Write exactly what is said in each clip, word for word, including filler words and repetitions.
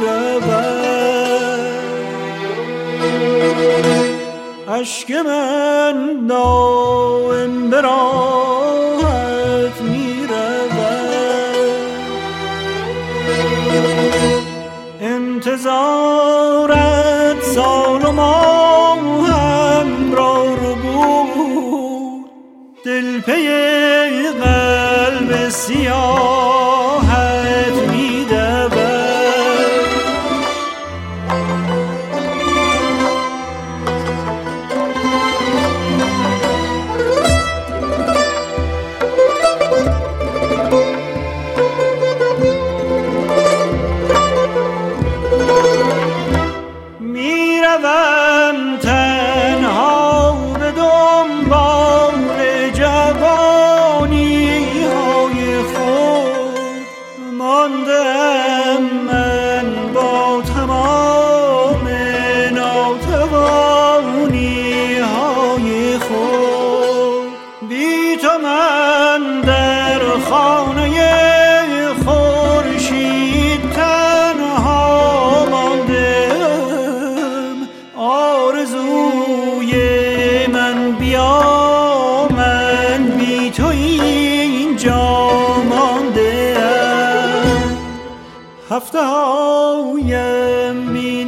اشک من دائم به راهت می رود، انتظارت سال و ماهم را رو بود، دل پی قلب سیاهت می دود. میروم تنها به دنبال جوانی های خود، ماندم من با تمام ناتوانی های خود. بی تو من در خانه خورشید تنها ماندم، آرزوی من بیا من بی تو اینجا مانده ام. هفته هایم بی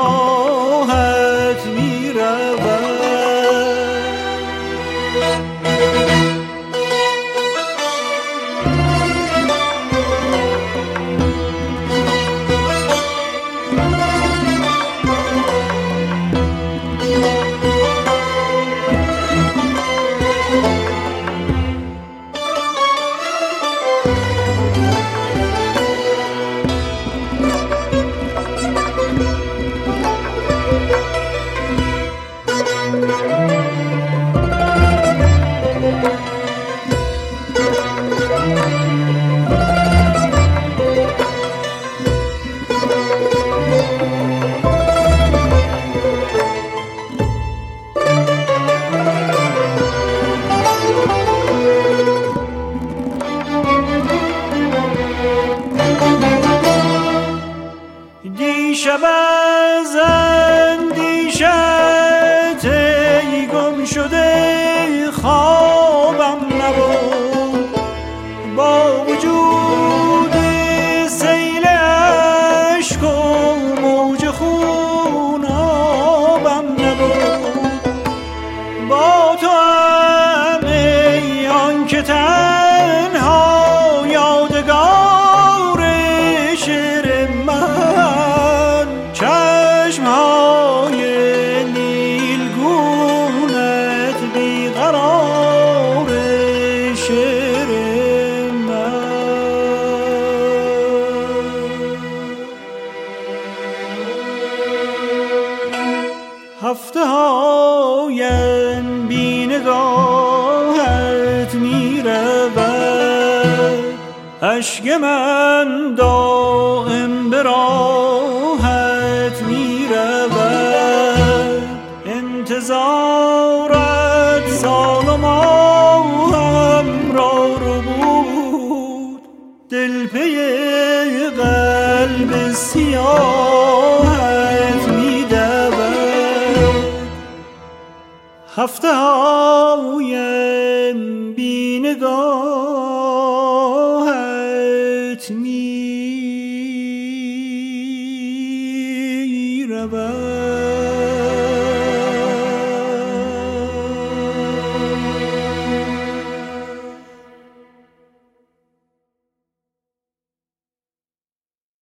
نگاهت می رود، دیشب از اندیشت ای گم شده خوابم نبود، با وجود سیل اشک و موج خونابم نبود. با تو هم ای آن که تنها یادگار شعر من، چشمهای نیلگونت بیقرار شعر من. هفته هایم بی نگاهت می رود، اشک من دائم به راهت می رود، انتظارت سال و ماهم را رو بود، دل پی قلب سیاهت می دود. هفته هایم بی نگاه